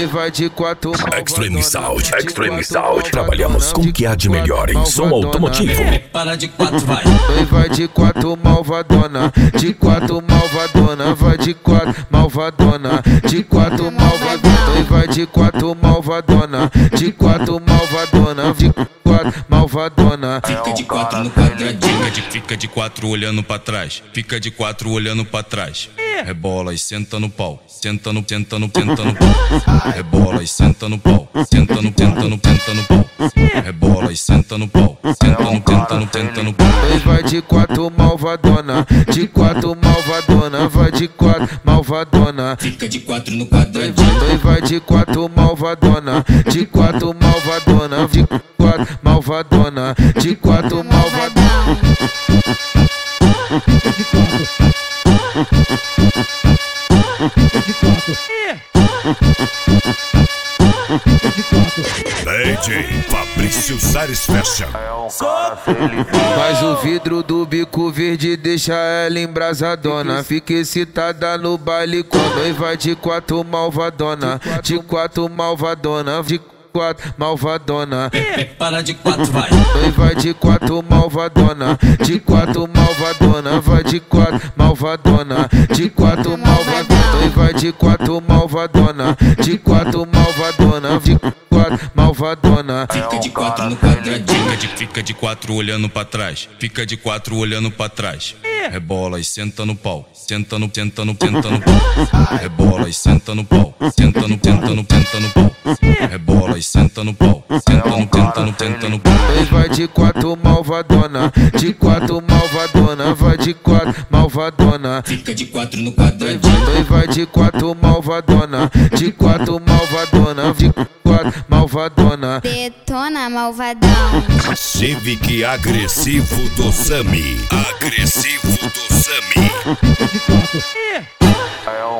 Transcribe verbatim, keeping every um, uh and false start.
Dois vai de quatro, Extreme Sound, Extreme Sound. Trabalhamos com o que há de melhor em som automotivo. Para de quatro, vai. Dois vai de quatro, malvadona. De quatro, malvadona. Vai de quatro, malvadona. De quatro, malvadona. Dois vai de quatro, malvadona. De quatro, malvadona. De quatro, malvadona. Fica de quatro no quadradinho. Fica de, fica de quatro olhando pra trás. Fica de quatro olhando pra trás. Rebola e senta no pau. Senta no, senta no, senta no pau. Rebola e senta no pau. Senta no, senta no, senta no pau. Rebola e senta no pau. Senta no, senta no, senta no pau. Dois vai de quatro, malvadona. De quatro, malvadona. Vai de quatro, malvadona. Fica de quatro no quadradinho. Dois vai de quatro, malvadona. De quatro, malvadona. De quatro, malvadona. De quatro, malvadona. D J Fabrício Sares Fashion. Faz o vidro do bico verde, deixa ela embrasadona. Fica excitada no baile quando nós vai de quatro, malvadona. De quatro, malvadona. De quatro, malvadona. Para de quatro, vai. Dois vai de quatro, malvadona. De quatro, malvadona. Vai de quatro, malvadona. De quatro, malvadona. Dois vai de quatro, malvadona. De quatro, malvadona. De quatro, malvadona. Fica de quatro no quadradinho. Fica de, fica de quatro olhando pra trás. Fica de quatro olhando pra trás. Rebola e senta no pau. Senta no, senta no, senta no pau. Rebola e senta no pau. Senta no, senta no, senta no pau. Rebola e senta no pau. Senta no, senta no, senta no pau. Dois vai de quatro, malvadona. De quatro, malvadona. Vai de quatro, malvadona. Fica de quatro no quadradinho. Dois vai de quatro, malvadona. De quatro, malvadona. De quatro, malvadona. Detona, malvadão. Civic agressivo do Sami. Agressivo do Sami.